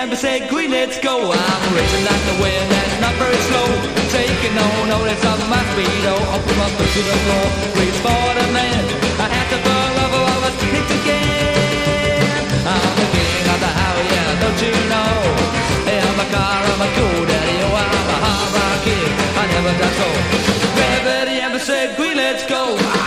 say green, let's go. I'm racing like the wind, that's not very slow. Taking no notice of my speed. Oh, up from up to the floor. Reach for the man. I have to fall over all the streets again. I'm the king of the highway, yeah, don't you know? Hey, I'm a car, I'm a cool daddy. Oh, I'm a hard rock kid. I never done so. Gravity, I'm say green, let's go.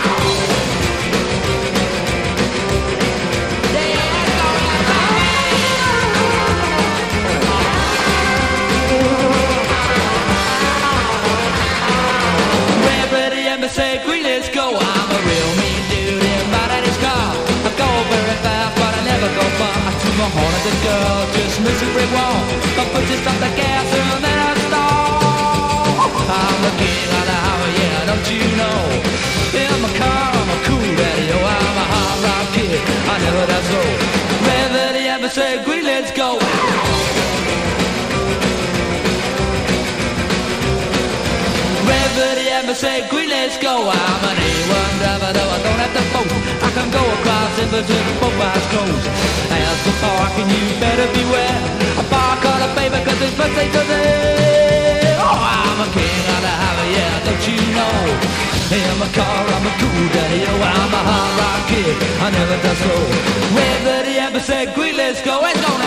Say green, let's go. I'm a real mean dude in my daddy's car. I go very fast, but I never go far. I took my horn at the girl, just miss a brick wall. My foot just stopped the gas and then I stall. I'm the king of the highway, yeah, don't you know? In my car, I'm a cool daddy. Oh, I'm a hard rock kid. I never done so. Gravity, ever say green, let's go. Gravity, ever say green, let's go. I'm an A1 driver, though I don't have to vote. I can go across if it's in both eyes closed. As for parking, you better beware. I park on a paper cause it's birthday today. Oh, I'm a king of the highway, yeah, don't you know? In my car, I'm a cool daddy. Oh, I'm a hard rock kid. I never done slow. Gravity, ever say green, let's go.